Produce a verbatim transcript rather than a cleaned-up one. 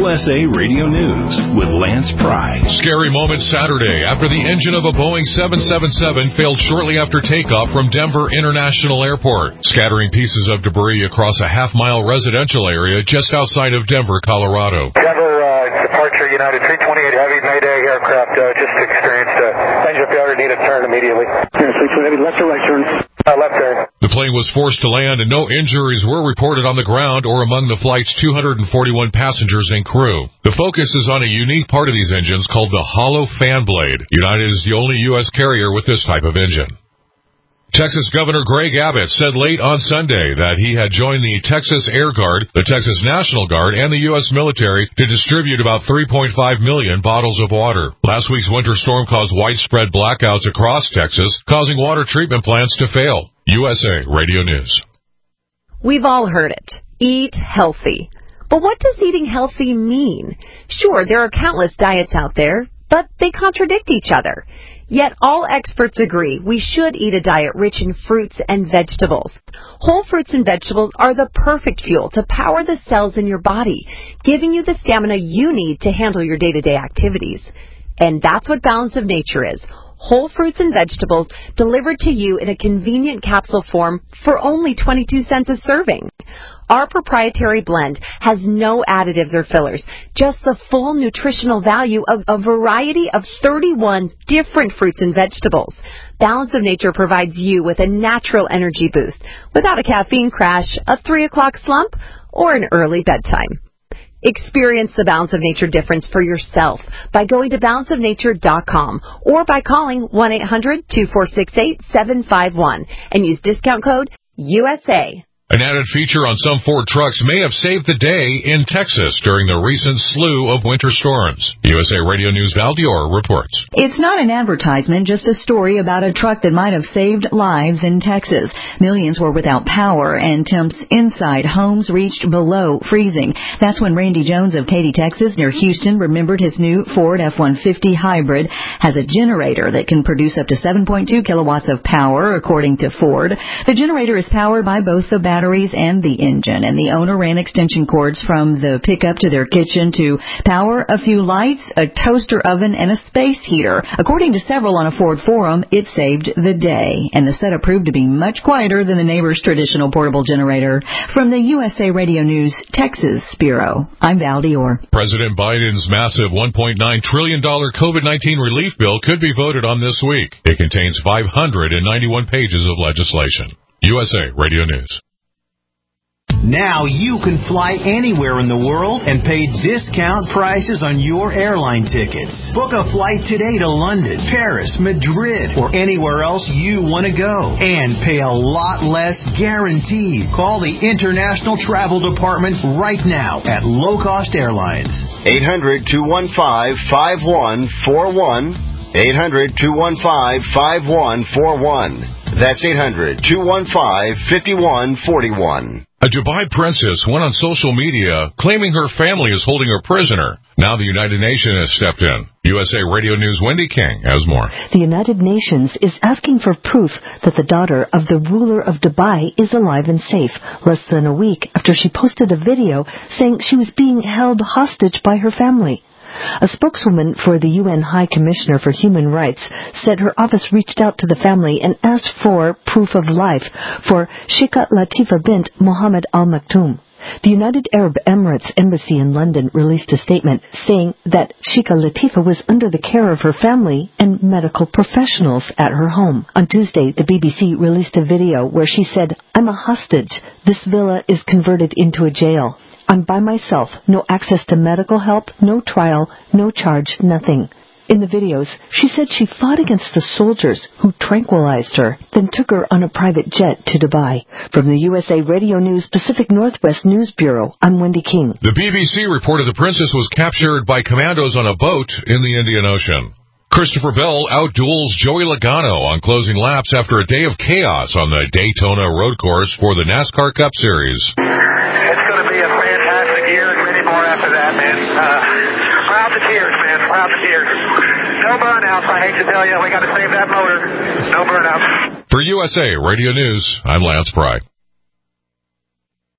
U S A Radio News with Lance Pry. Scary moment Saturday after the engine of a Boeing seven seventy-seven failed shortly after takeoff from Denver International Airport, scattering pieces of debris across a half-mile residential area just outside of Denver, Colorado. Denver uh, departure United three twenty-eight Heavy Mayday aircraft uh, just experienced uh, engine failure, need a turn immediately. three twenty-eight Heavy, left or right turn? Uh, left turn. The plane was forced to land and no injuries were reported on the ground or among the flight's two hundred forty-one passengers and crew. The focus is on a unique part of these engines called the hollow fan blade. United is the only U S carrier with this type of engine. Texas Governor Greg Abbott said late on Sunday that he had joined the Texas Air Guard, the Texas National Guard, and the U S military to distribute about three point five million bottles of water. Last week's winter storm caused widespread blackouts across Texas, causing water treatment plants to fail. U S A Radio News. We've all heard it. Eat healthy. But what does eating healthy mean? Sure, there are countless diets out there, but they contradict each other. Yet all experts agree we should eat a diet rich in fruits and vegetables. Whole fruits and vegetables are the perfect fuel to power the cells in your body, giving you the stamina you need to handle your day-to-day activities. And that's what Balance of Nature is. Whole fruits and vegetables delivered to you in a convenient capsule form for only twenty-two cents a serving. Our proprietary blend has no additives or fillers, just the full nutritional value of a variety of thirty-one different fruits and vegetables. Balance of Nature provides you with a natural energy boost without a caffeine crash, a three o'clock slump, or an early bedtime. Experience the Balance of Nature difference for yourself by going to balance of nature dot com or by calling one eight hundred two four six eight seven five one and use discount code U S A. An added feature on some Ford trucks may have saved the day in Texas during the recent slew of winter storms. U S A Radio News' Val Dior reports. It's not an advertisement, just a story about a truck that might have saved lives in Texas. Millions were without power, and temps inside homes reached below freezing. That's when Randy Jones of Katy, Texas, near Houston, remembered his new Ford F one fifty hybrid has a generator that can produce up to seven point two kilowatts of power, according to Ford. The generator is powered by both the battery batteries and the engine, and the owner ran extension cords from the pickup to their kitchen to power a few lights, a toaster oven, and a space heater. According to several on a Ford forum, it saved the day, and the setup proved to be much quieter than the neighbor's traditional portable generator. From the U S A Radio News Texas Bureau, I'm Val Dior. President Biden's massive one point nine trillion dollars COVID nineteen relief bill could be voted on this week. It contains five hundred ninety-one pages of legislation. U S A Radio News. Now you can fly anywhere in the world and pay discount prices on your airline tickets. Book a flight today to London, Paris, Madrid, or anywhere else you want to go. And pay a lot less guaranteed. Call the International Travel Department right now at Low Cost Airlines. eight hundred two one five five one four one. eight hundred two one five five one four one. That's eight hundred two one five five one four one. A Dubai princess went on social media claiming her family is holding her prisoner. Now the United Nations has stepped in. U S A Radio News' Wendy King has more. The United Nations is asking for proof that the daughter of the ruler of Dubai is alive and safe, less than a week after she posted a video saying she was being held hostage by her family. A spokeswoman for the U N High Commissioner for Human Rights said her office reached out to the family and asked for proof of life for Sheikha Latifa bint Mohammed Al Maktoum. The United Arab Emirates Embassy in London released a statement saying that Sheikha Latifa was under the care of her family and medical professionals at her home. On Tuesday, the B B C released a video where she said, "I'm a hostage. This villa is converted into a jail. I'm by myself, no access to medical help, no trial, no charge, nothing." In the videos, she said she fought against the soldiers who tranquilized her, then took her on a private jet to Dubai. From the U S A Radio News Pacific Northwest News Bureau, I'm Wendy King. The B B C reported the princess was captured by commandos on a boat in the Indian Ocean. Christopher Bell outduels Joey Logano on closing laps after a day of chaos on the Daytona road course for the NASCAR Cup Series. It's going to be a fantastic year and many more after that, man. Uh, proud to tears, man. Proud to tears. No burnouts, I hate to tell you. We got to save that motor. No burnouts. For U S A Radio News, I'm Lance Pry.